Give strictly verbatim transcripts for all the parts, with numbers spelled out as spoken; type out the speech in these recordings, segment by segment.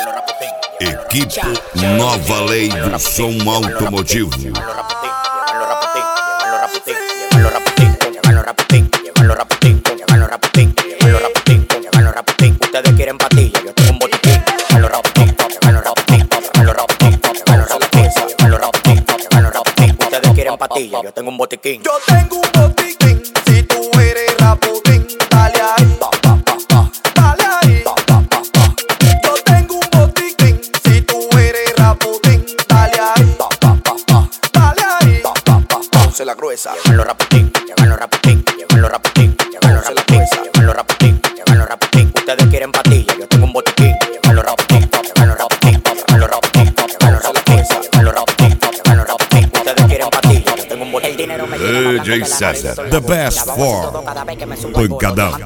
Equipe Nova Lei do Som Automotivo. Ustedes quieren patilla, yo tengo un botiquín. Ustedes quieren patilla, yo tengo un botiquín. Yo tengo un botiquín. Si tú eres raputín, dale ahí, pa, pa, pa, pa. Dale ahí, pa, pa, pa, pa. Yo tengo un botiquín. Si tú eres raputín, dale ahí, pa, pa, pa, pa. Dale ahí, pa, pa, pa, pa. Se la gruesa. Llévenlo raputín, llévenlo raputín, llévenlo raputín, llévenlo raputín, llévenlo raputín, llévenlo raputín. Ustedes quieren patilla, yo tengo un botiquín. Llévenlo raputín, llévenlo raputín, llévenlo raputín, llévenlo raputín, llévenlo raputín, llévenlo raputín. Ustedes quieren patilla, yo tengo un botiquín. El dinero me llena D J César, the best for Pancadão.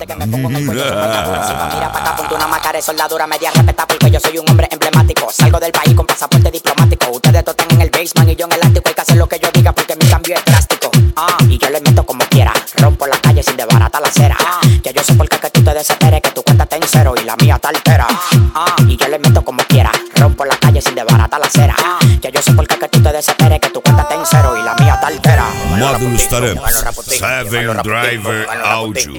Mira pa' acá, ponte una máscara de soldadura media respeta porque yo soy un hombre emblemático. Salgo del país con pasaporte diplomático. Ustedes todos están en el basement y yo en el ático. Hay que hacer lo que yo diga porque mi cambio es drástico. Ah, y yo le meto como quiera. Rompo la calle sin desbaratar la acera. Ah, que yo sé por qué que tú te desesperes, que tu cuenta está en cero y la mía está altera. Ah, y yo le meto como quiera. Rompo la calle sin desbaratar la acera. Ah, que yo sé por qué que tú te desesperes, que tu cuenta está en cero y la mía está altera. Módulos Taramps, Seven Driver Audio.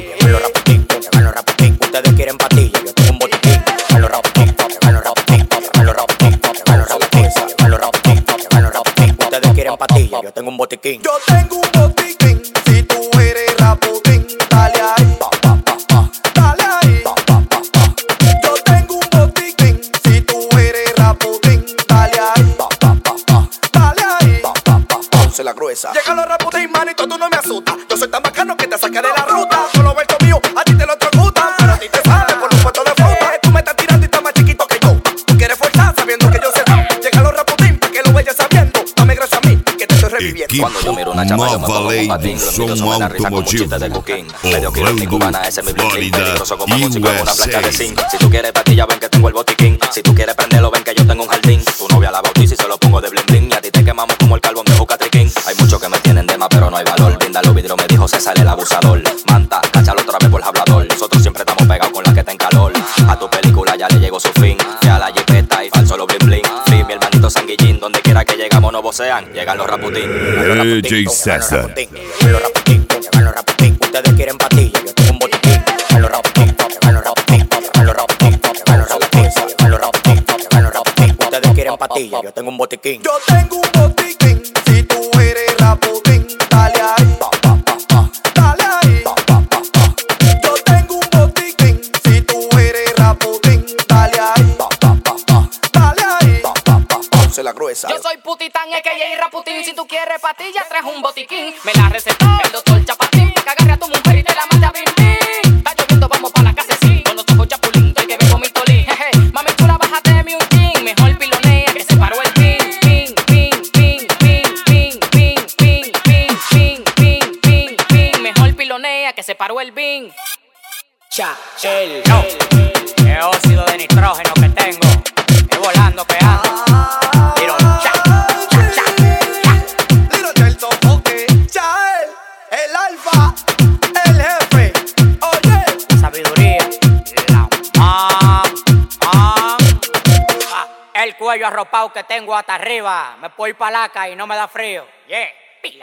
Ustedes quieren patilla, yo tengo un botiquín. Llévenlo raputín, llévenlo raputín, llévenlo raputín, llévenlo raputín, llévenlo raputín, llévenlo raputín. Ustedes quieren patilla, yo tengo un botiquín. Yo tengo un botiquín. Si tú eres raputín, dale ahí, pa, pa, pa, pa. Dale ahí, pa, pa, pa, pa. Yo tengo un botiquín. Si tú eres raputín, dale ahí, pa, pa, pa, pa. Dale ahí, pa, pa, pa, pa. Se la gruesa. Llegan los raputín, manito, tú no me asustas. Yo soy tan bacano que te saqué de la ruta. Solo ves mío, a ti te lo ejecutan. Pero a ti te sale por un puesto de fruta. Tú me estás tirando y estás más chiquito que yo. Tú quieres forzar sabiendo que yo sé. Llegan los raputín pa' que lo vayas sabiendo. Dame gracias a mí, que te estoy reviviendo. Equipe Cuando yo miro una chama, yo me Nova pongo Lei un do patín. Los Som mitos me da risa como un Automotivo. chiste de coquín. Medio kilo de Orlando, cubana, ese es mi bling bling. Florida, Peligroso como músico en una plancha de U S A. zinc. Si tú quieres patilla, ven que tengo el botiquín. Si tú quieres prenderlo, ven que yo tengo un jardín. Tu novia la bautiza y se lo pongo de bling bling. Y a ti te quemamos como el carbón de Jucatriquín. Hay muchos que me tienen de más, pero no hay valor. Brinda los vidrios, me dijo César el abusador. Manta, cáchalo otra vez por hablador. Nosotros siempre estamos pegados con la que está en calor. A tu película ya le llegó su fin. Ya la jipeta y falso los bling bling. Free, mi hermanito Sanguillín. Donde quiera que llegamos no vocean. Llegan los raputín. D J César. Llévenlo raputín, llévenlo raputín. Ustedes quieren patilla, yo tengo un botiquín. Llévenlo raputín, llévenlo raputín, llévenlo raputín, llévenlo raputín, llévenlo raputín, llévenlo raputín. Ustedes quieren patilla, yo tengo un botiquín. Yo tengo un botiquín. Si tú eres raputín, dale ahí, pa, pa, pa, pa. Dale ahí, pa, pa, pa, pa. Yo tengo un botiquín. Si tú eres raputín, dale ahí, pa, pa, pa, pa. Dale ahí, pa, pa, pa, pa. Se la gruesa. Yo soy Putitán, a k a. Raputín. Si tú quieres patilla, traes un botiquín. Me la recetó el doctor Chapatín. Que agarre a tu mujer y te la mande a Bimbín. Está lloviendo, vamos pa' la casa, sí. Con los ojos chapulín, estoy que vengo mi tolín. Jeje, mami chula, bájate mi un chin. Mejor pilonea que se paró el pin. Pin, pin, pin, pin, pin, pin, pin, pin, pin, pin, pin, pin. Mejor pilonea que se paró el bin. Cha, el, No, qué óxido de nitrógeno que tengo. Es volando que ando. Tiro, cha, cha, cha, cha. Little del toque, Chael, el alfa, el jefe. Oye, Sabiduría, la mam, mam. Ah, el cuello arropado que tengo hasta arriba. Me voy pa' laca y no me da frío. Yeah.